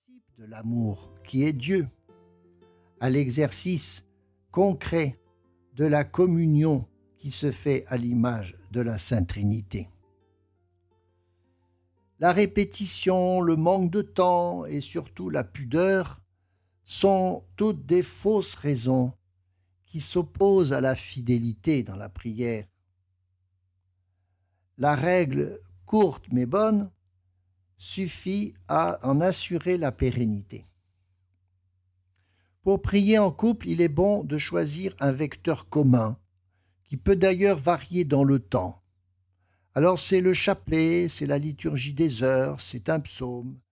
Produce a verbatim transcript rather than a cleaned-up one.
de l'amour qui est Dieu, à l'exercice concret de la communion qui se fait à l'image de la Sainte Trinité. La répétition, le manque de temps et surtout la pudeur sont toutes des fausses raisons qui s'opposent à la fidélité dans la prière. La règle courte mais bonne suffit à en assurer la pérennité. Pour prier en couple, il est bon de choisir un vecteur commun, qui peut d'ailleurs varier dans le temps. Alors c'est le chapelet, c'est la liturgie des heures, c'est un psaume,